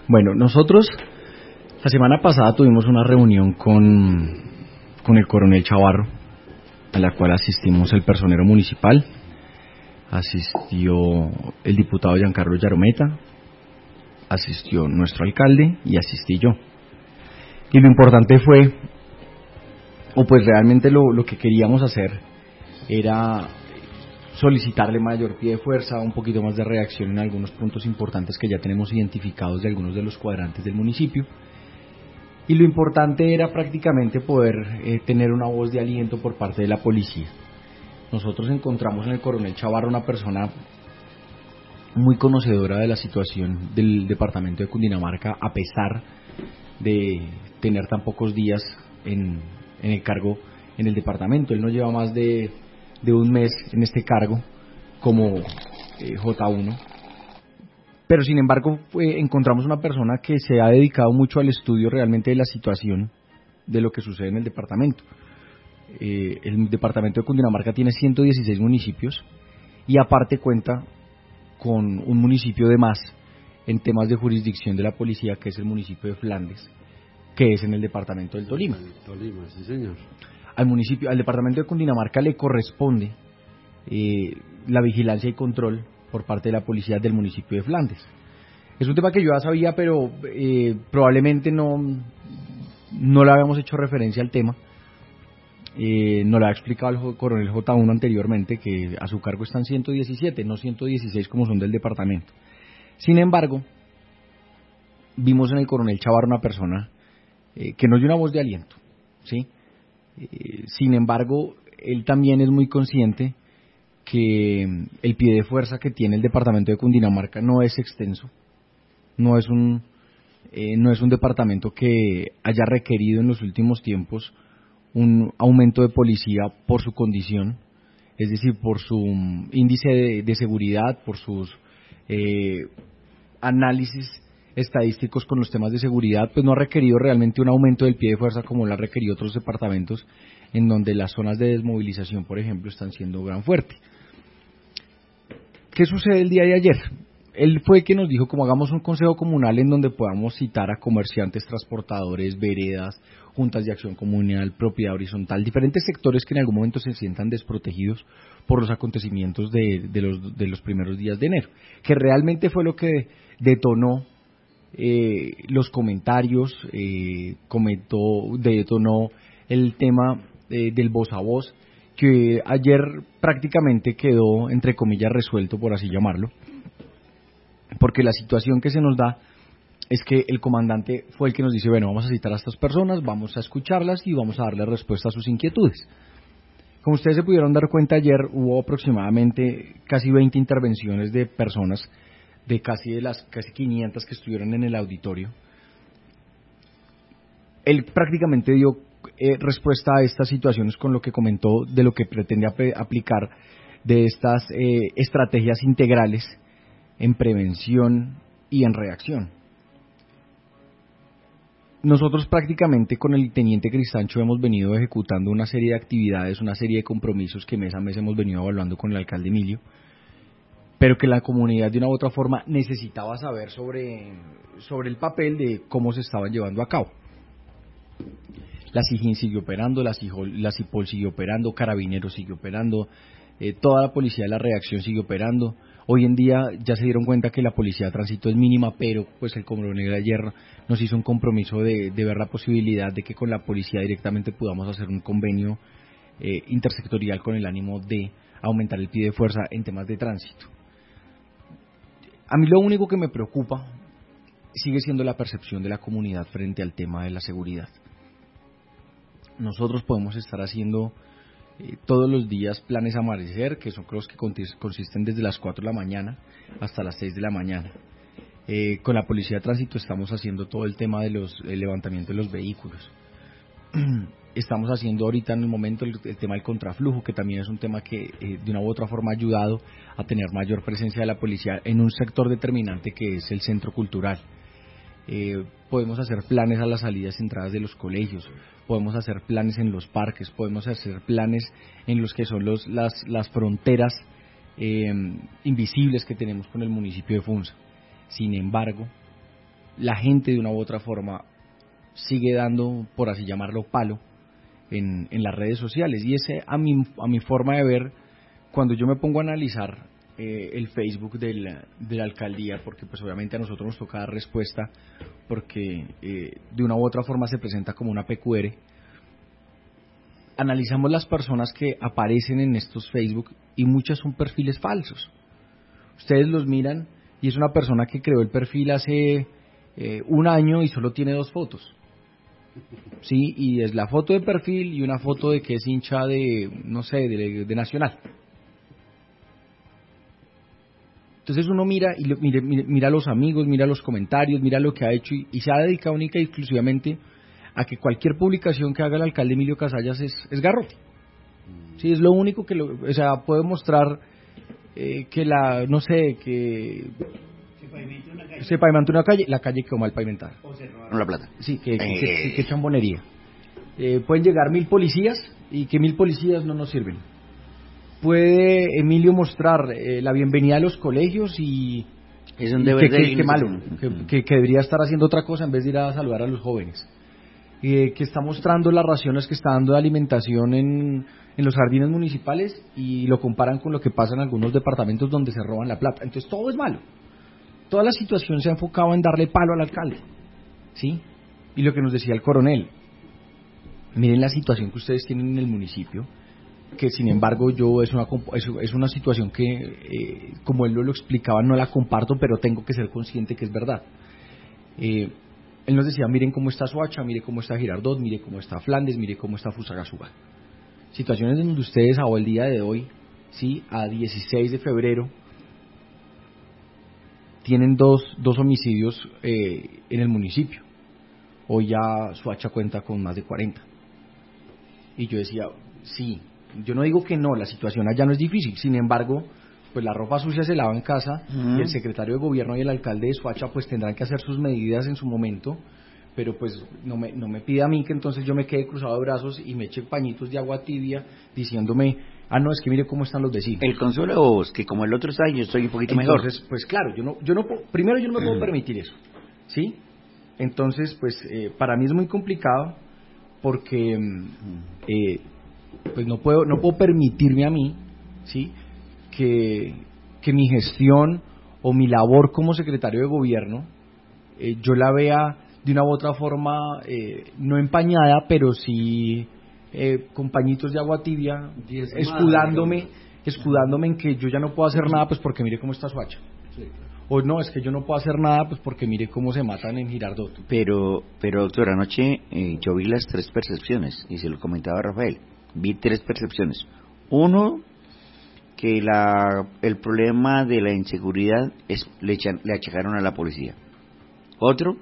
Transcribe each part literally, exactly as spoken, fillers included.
Bueno, nosotros la semana pasada tuvimos una reunión con, con el coronel Chavarro, a la cual asistimos el personero municipal, asistió el diputado Giancarlo Yarometa, asistió nuestro alcalde y asistí yo. Y lo importante fue, o pues realmente lo, lo que queríamos hacer era solicitarle mayor pie de fuerza, un poquito más de reacción en algunos puntos importantes que ya tenemos identificados de algunos de los cuadrantes del municipio. Y lo importante era prácticamente poder eh, tener una voz de aliento por parte de la policía. Nosotros encontramos en el coronel Chavarro una persona muy conocedora de la situación del departamento de Cundinamarca, a pesar de tener tan pocos días en, en el cargo en el departamento. Él no lleva más de, de un mes en este cargo como eh, J uno. Pero sin embargo eh, encontramos una persona que se ha dedicado mucho al estudio realmente de la situación de lo que sucede en el departamento. Eh, el departamento de Cundinamarca tiene ciento dieciséis municipios y aparte cuenta con un municipio de más en temas de jurisdicción de la policía, que es el municipio de Flandes, que es en el departamento del Tolima. Tolima, sí señor. Al municipio, al departamento de Cundinamarca le corresponde eh, la vigilancia y control por parte de la policía del municipio de Flandes. Es un tema que yo ya sabía, pero eh, probablemente no, no le habíamos hecho referencia al tema. Eh, nos lo ha explicado el coronel J uno anteriormente, que a su cargo están ciento diecisiete, no ciento dieciséis como son del departamento. Sin embargo, vimos en el coronel Chavarro una persona eh, que nos dio una voz de aliento, ¿sí? Eh, sin embargo, él también es muy consciente que el pie de fuerza que tiene el departamento de Cundinamarca no es extenso, no es un, eh, no es un departamento que haya requerido en los últimos tiempos un aumento de policía por su condición, es decir, por su um, índice de, de seguridad, por sus eh, análisis estadísticos con los temas de seguridad, pues no ha requerido realmente un aumento del pie de fuerza como lo han requerido otros departamentos, en donde las zonas de desmovilización, por ejemplo, están siendo gran fuerte. ¿Qué sucede el día de ayer? Él fue el que nos dijo, como hagamos un consejo comunal en donde podamos citar a comerciantes, transportadores, veredas, juntas de acción comunal, propiedad horizontal, diferentes sectores que en algún momento se sientan desprotegidos por los acontecimientos de, de, los, de los primeros días de enero, que realmente fue lo que detonó eh, los comentarios, eh, comentó, detonó el tema eh, del voz a voz, que ayer prácticamente quedó, entre comillas, resuelto, por así llamarlo, porque la situación que se nos da es que el comandante fue el que nos dice, bueno, vamos a citar a estas personas, vamos a escucharlas y vamos a darle respuesta a sus inquietudes. Como ustedes se pudieron dar cuenta, ayer hubo aproximadamente casi veinte intervenciones de personas, de casi de las casi quinientas que estuvieron en el auditorio. Él prácticamente dio eh, respuesta a estas situaciones con lo que comentó de lo que pretende ap- aplicar de estas eh, estrategias integrales en prevención y en reacción. Nosotros prácticamente con el teniente Cristancho hemos venido ejecutando una serie de actividades, una serie de compromisos que mes a mes hemos venido evaluando con el alcalde Emilio, pero que la comunidad de una u otra forma necesitaba saber sobre, sobre el papel de cómo se estaban llevando a cabo. La SIJIN sigue operando, la, CIJOL, la CIPOL sigue operando, Carabineros sigue operando, eh, toda la policía de la reacción sigue operando. Hoy en día ya se dieron cuenta que la policía de tránsito es mínima, pero pues el coronel ayer nos hizo un compromiso de, de ver la posibilidad de que con la policía directamente podamos hacer un convenio eh, intersectorial con el ánimo de aumentar el pie de fuerza en temas de tránsito. A mí lo único que me preocupa sigue siendo la percepción de la comunidad frente al tema de la seguridad. Nosotros podemos estar haciendo eh, todos los días planes amanecer, que son los que consisten desde las cuatro de la mañana hasta las seis de la mañana. Eh, con la policía de tránsito estamos haciendo todo el tema de los el levantamiento de los vehículos. Estamos haciendo ahorita en el momento el, el tema del contraflujo, que también es un tema que eh, de una u otra forma ha ayudado a tener mayor presencia de la policía en un sector determinante que es el centro cultural. Eh, podemos hacer planes a las salidas y entradas de los colegios, podemos hacer planes en los parques, podemos hacer planes en los que son los, las, las fronteras eh, invisibles que tenemos con el municipio de Funza. Sin embargo, la gente de una u otra forma sigue dando, por así llamarlo, palo en, en las redes sociales. Y ese, a mi, a mi forma de ver, cuando yo me pongo a analizar eh, el Facebook del, de la alcaldía, porque pues obviamente a nosotros nos toca dar respuesta, porque eh, de una u otra forma se presenta como una P Q R, analizamos las personas que aparecen en estos Facebook y muchas son perfiles falsos. Ustedes los miran y es una persona que creó el perfil hace eh, un año y solo tiene dos fotos. Sí, y es la foto de perfil y una foto de que es hincha de, no sé, de, de Nacional. Entonces uno mira y lo, mira, mira a los amigos, mira los comentarios, mira lo que ha hecho y, y se ha dedicado única y exclusivamente a que cualquier publicación que haga el alcalde Emilio Casallas es, es garrote. Sí, es lo único que, lo, o sea, puede mostrar eh, que la, no sé, que se pavimentó una calle, se pavimentó una calle, la calle quedó mal pavimentada. o se robaron la plata. Sí, que, que, Eh. que, que, que chambonería. Eh, pueden llegar mil policías y que mil policías no nos sirven. Puede Emilio mostrar eh, la bienvenida a los colegios y, es un y deber que, de que, que malo, que, que, que debería estar haciendo otra cosa en vez de ir a saludar a los jóvenes. Eh, que está mostrando las raciones que está dando de alimentación en, en los jardines municipales y lo comparan con lo que pasa en algunos departamentos donde se roban la plata. Entonces todo es malo. Toda la situación se ha enfocado en darle palo al alcalde, ¿sí? Y lo que nos decía el coronel, miren la situación que ustedes tienen en el municipio, que sin embargo yo es una es una situación que, eh, como él lo, lo explicaba, no la comparto, pero tengo que ser consciente que es verdad. Eh, él nos decía, miren cómo está Soacha, mire cómo está Girardot, mire cómo está Flandes, mire cómo está Fusagasugá. Situaciones en donde ustedes a el día de hoy, sí, a dieciséis de febrero, tienen dos, dos homicidios eh, en el municipio. Hoy ya Soacha cuenta con más de cuarenta. Y yo decía, sí, yo no digo que no, la situación allá no es difícil, sin embargo, pues la ropa sucia se lava en casa, uh-huh. y el secretario de gobierno y el alcalde de Soacha pues tendrán que hacer sus medidas en su momento, pero pues no me, no me pida a mí que entonces yo me quede cruzado de brazos y me eche pañitos de agua tibia diciéndome, ah no, es que mire cómo están los vecinos. El consuelo es que como el otro está, yo estoy un poquito entonces, mejor. Entonces, pues claro, yo no, yo no, primero yo no me puedo permitir eso, ¿sí? Entonces, pues eh, para mí es muy complicado porque eh, pues no puedo, no puedo permitirme a mí, ¿sí? Que, que mi gestión o mi labor como secretario de gobierno eh, yo la vea de una u otra forma eh, no empañada, pero sí eh, con pañitos de agua tibia, escudándome, escudándome en que yo ya no puedo hacer nada pues porque mire cómo está Soacha. Sí. O no, es que yo no puedo hacer nada pues porque mire cómo se matan en Girardot. Pero, pero doctor, anoche eh, yo vi las tres percepciones y se lo comentaba a Rafael. Vi tres percepciones. Uno, que la, el problema de la inseguridad es, le, echan, le achacaron a la policía. Otro,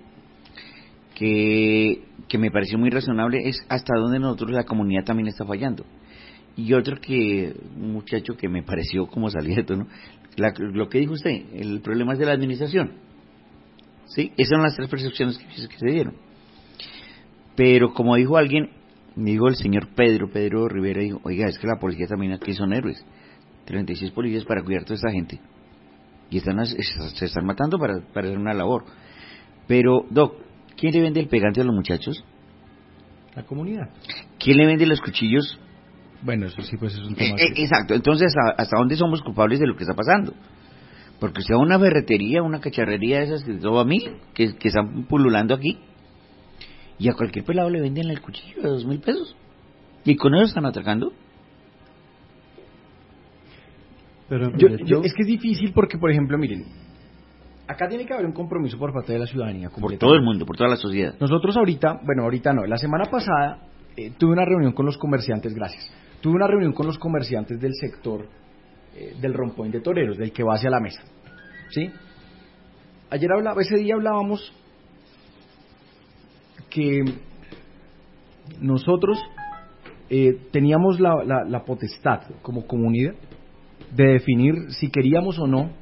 que, que me pareció muy razonable, es hasta dónde nosotros la comunidad también está fallando. Y otro que, un muchacho que me pareció como salieto, ¿no? La, lo que dijo usted, el problema es de la administración. ¿Sí? Esas son las tres percepciones que, que se dieron. Pero como dijo alguien, dijo el señor Pedro, Pedro Rivera, dijo, oiga, es que la policía también aquí son héroes. treinta y seis policías para cuidar a toda esta gente. Y están, se están matando para, para hacer una labor. Pero, Doc, ¿quién le vende el pegante a los muchachos? La comunidad. ¿Quién le vende los cuchillos? Bueno, eso sí, pues es un tema. Eh, eh, exacto, entonces, ¿hasta, ¿hasta dónde somos culpables de lo que está pasando? Porque sea una ferretería, una cacharrería de esas que todo a mí, que, que están pululando aquí, y a cualquier pelado le venden el cuchillo de dos mil pesos. ¿Y con eso están atacando? Pero yo, yo, es que es difícil porque, por ejemplo, miren, acá tiene que haber un compromiso por parte de la ciudadanía. Por todo el mundo, por toda la sociedad. Nosotros ahorita, bueno, ahorita no, la semana pasada eh, tuve una reunión con los comerciantes, gracias, tuve una reunión con los comerciantes del sector eh, del Rompoint de Toreros, del que va hacia la mesa, ¿sí? Ayer hablaba, ese día hablábamos que nosotros eh, teníamos la, la, la potestad como comunidad de definir si queríamos o no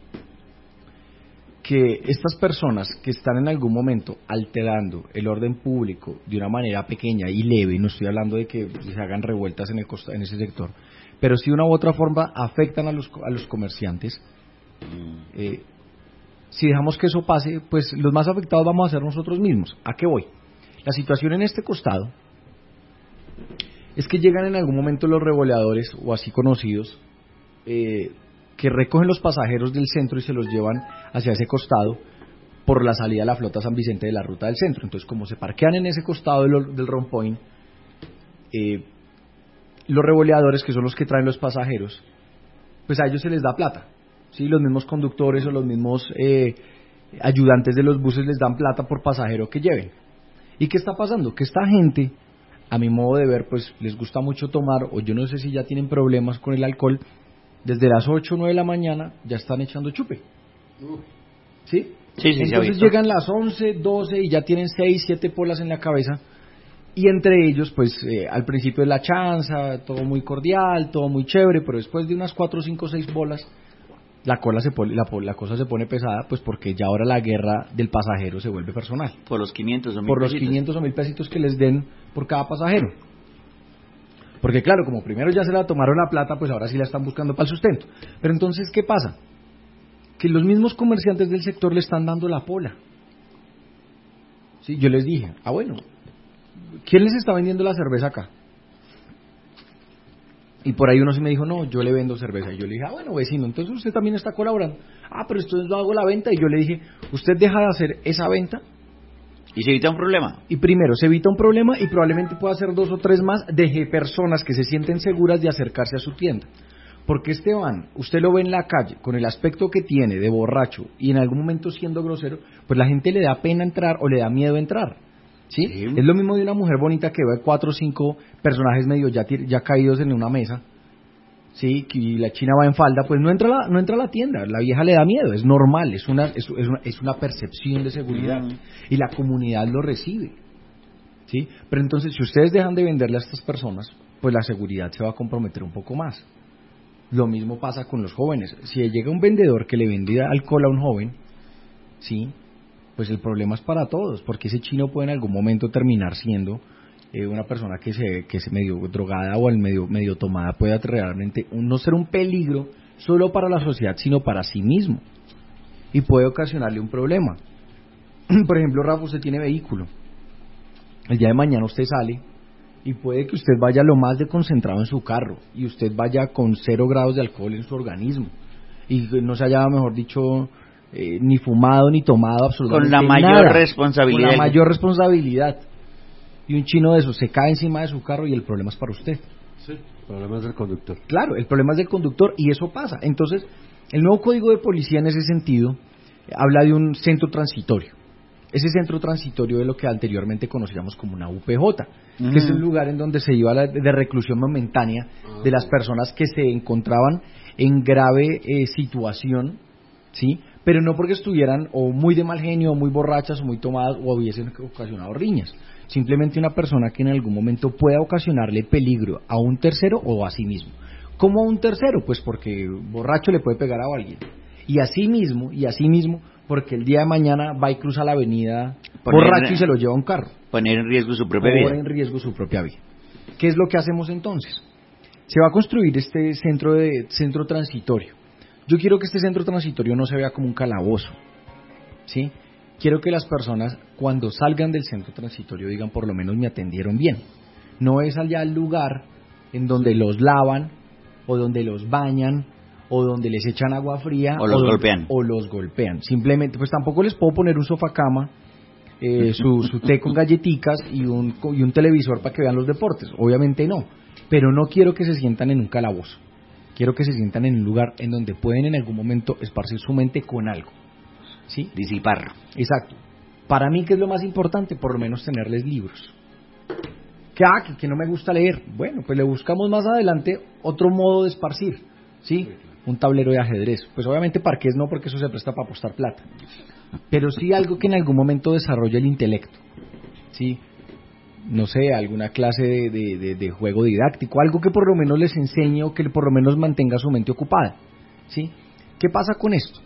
que estas personas que están en algún momento alterando el orden público de una manera pequeña y leve, no estoy hablando de que se hagan revueltas en, el costa, en ese sector, pero si de una u otra forma afectan a los, a los comerciantes, eh, si dejamos que eso pase, pues los más afectados vamos a ser nosotros mismos. ¿A qué voy? La situación en este costado es que llegan en algún momento los revoleadores, o así conocidos, eh, que recogen los pasajeros del centro y se los llevan hacia ese costado por la salida de la flota San Vicente de la ruta del centro. Entonces, como se parquean en ese costado del, del rompoint, eh, los revoleadores, que son los que traen los pasajeros, pues a ellos se les da plata, ¿sí? Los mismos conductores o los mismos eh, ayudantes de los buses les dan plata por pasajero que lleven. ¿Y qué está pasando? Que esta gente, a mi modo de ver, pues les gusta mucho tomar, o yo no sé si ya tienen problemas con el alcohol, desde las ocho o nueve de la mañana ya están echando chupe. ¿Sí? Sí, sí, entonces llegan las once, doce y ya tienen seis, siete polas en la cabeza, y entre ellos, pues eh, al principio es la chanza, todo muy cordial, todo muy chévere, pero después de unas cuatro, cinco, seis bolas, la cola se pone, la, la cosa se pone pesada, pues porque ya ahora la guerra del pasajero se vuelve personal. Por los quinientos o mil Por los pesitos. quinientos o mil pesitos que les den por cada pasajero. Porque claro, como primero ya se la tomaron la plata, pues ahora sí la están buscando para el sustento. Pero entonces, ¿qué pasa? Que los mismos comerciantes del sector le están dando la pola. Sí, yo les dije, ah bueno, ¿quién les está vendiendo la cerveza acá? Y por ahí uno sí me dijo, no, yo le vendo cerveza. Y yo le dije, ah bueno, vecino, entonces usted también está colaborando. Ah, pero entonces yo hago la venta. Y yo le dije, usted deja de hacer esa venta. Y se evita un problema. Y primero, se evita un problema y probablemente pueda hacer dos o tres más de personas que se sienten seguras de acercarse a su tienda. Porque Esteban, usted lo ve en la calle, con el aspecto que tiene de borracho y en algún momento siendo grosero, pues la gente le da pena entrar o le da miedo entrar. ¿Sí? Sí. Es lo mismo de una mujer bonita que ve cuatro o cinco personajes medio ya, ya caídos en una mesa, ¿sí? Y la china va en falda, pues no entra, la, no entra a la tienda, la vieja le da miedo, es normal, es una, es, es una, es una percepción de seguridad, mm. y la comunidad lo recibe, ¿sí? Pero entonces, si ustedes dejan de venderle a estas personas, pues la seguridad se va a comprometer un poco más. Lo mismo pasa con los jóvenes. Si llega un vendedor que le vende alcohol a un joven, ¿sí? Pues el problema es para todos, porque ese chino puede en algún momento terminar siendo eh, una persona que se que se medio drogada o al medio medio tomada, puede realmente no ser un peligro solo para la sociedad, sino para sí mismo, y puede ocasionarle un problema. Por ejemplo, Rafa, usted tiene vehículo, el día de mañana usted sale y puede que usted vaya lo más de concentrado en su carro y usted vaya con cero grados de alcohol en su organismo y no se haya, mejor dicho, Eh, ni fumado ni tomado absolutamente nada. Con la mayor nada, responsabilidad. Con la mayor responsabilidad. Y un chino de esos se cae encima de su carro y el problema es para usted. Sí, el problema es del conductor. Claro, el problema es del conductor y eso pasa. Entonces, el nuevo Código de Policía en ese sentido eh, habla de un centro transitorio. Ese centro transitorio es lo que anteriormente conocíamos como una U P J, mm. que es el lugar en donde se iba la, de reclusión momentánea ah, de las personas que se encontraban en grave eh, situación, ¿sí? Pero no porque estuvieran o muy de mal genio, o muy borrachas, o muy tomadas, o hubiesen ocasionado riñas. Simplemente una persona que en algún momento pueda ocasionarle peligro a un tercero o a sí mismo. ¿Cómo a un tercero? Pues porque borracho le puede pegar a alguien. Y a sí mismo, y a sí mismo, porque el día de mañana va y cruza la avenida poner, borracho y se lo lleva a un carro. Poner en riesgo su propia vida. Poner en riesgo su propia vida. ¿Qué es lo que hacemos entonces? Se va a construir este centro de centro transitorio. Yo quiero que este centro transitorio no se vea como un calabozo, ¿sí? Quiero que las personas, cuando salgan del centro transitorio, digan, por lo menos me atendieron bien. No es allá el lugar en donde los lavan, o donde los bañan, o donde les echan agua fría, o los o golpean. O los golpean. Simplemente, pues tampoco les puedo poner un sofacama, eh, su, su té con galletitas y un, y un televisor para que vean los deportes. Obviamente no, pero no quiero que se sientan en un calabozo. Quiero que se sientan en un lugar en donde pueden en algún momento esparcir su mente con algo, ¿sí? Disipar. Exacto. Para mí, ¿qué es lo más importante? Por lo menos tenerles libros. ¿Qué? Ah, que, que no me gusta leer. Bueno, pues le buscamos más adelante otro modo de esparcir, ¿sí? Un tablero de ajedrez. Pues obviamente parqués no, porque eso se presta para apostar plata. Pero sí algo que en algún momento desarrolle el intelecto, ¿sí? No sé, alguna clase de, de, de, de juego didáctico, algo que por lo menos les enseñe o que por lo menos mantenga su mente ocupada, ¿sí? ¿Qué pasa con esto?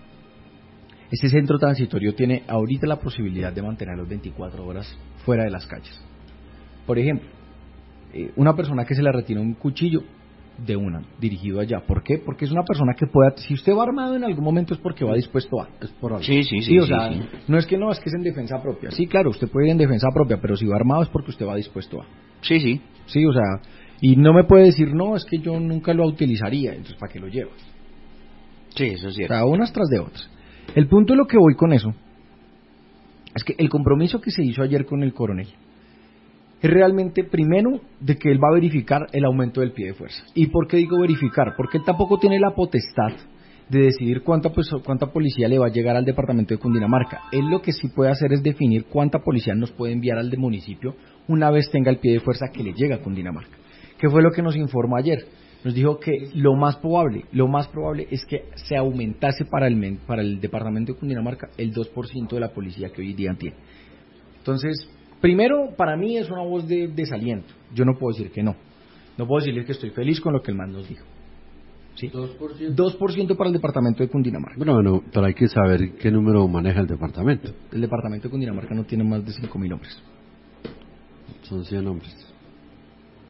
Este centro transitorio tiene ahorita la posibilidad de mantenerlos veinticuatro horas fuera de las calles. Por ejemplo, eh, una persona que se le retira un cuchillo, de una, dirigido allá. ¿Por qué? Porque es una persona que pueda, si usted va armado en algún momento es porque va dispuesto a. Es por algo. Sí, sí, sí. Sí, o sí, sea, sí. no es que no, es que es en defensa propia. Sí, claro, usted puede ir en defensa propia, pero si va armado es porque usted va dispuesto a. Sí, sí. Sí, o sea, y no me puede decir, no, es que yo nunca lo utilizaría, entonces ¿para qué lo lleva? Sí, eso es O cierto. sea, unas tras de otras. El punto de lo que voy con eso es que el compromiso que se hizo ayer con el coronel es realmente, primero, de que él va a verificar el aumento del pie de fuerza. ¿Y por qué digo verificar? Porque él tampoco tiene la potestad de decidir cuánta, pues, cuánta policía le va a llegar al departamento de Cundinamarca. Él lo que sí puede hacer es definir cuánta policía nos puede enviar al de municipio una vez tenga el pie de fuerza que le llega a Cundinamarca. ¿Qué fue lo que nos informó ayer? Nos dijo que lo más probable, lo más probable es que se aumentase para el, para el departamento de Cundinamarca el dos por ciento de la policía que hoy día tiene. Entonces, primero, para mí es una voz de desaliento. Yo no puedo decir que no. No puedo decirles que estoy feliz con lo que el man nos dijo. ¿Sí? dos por ciento. dos por ciento para el departamento de Cundinamarca. Bueno, bueno, pero hay que saber qué número maneja el departamento. El departamento de Cundinamarca no tiene más de cinco mil hombres. Son cien hombres.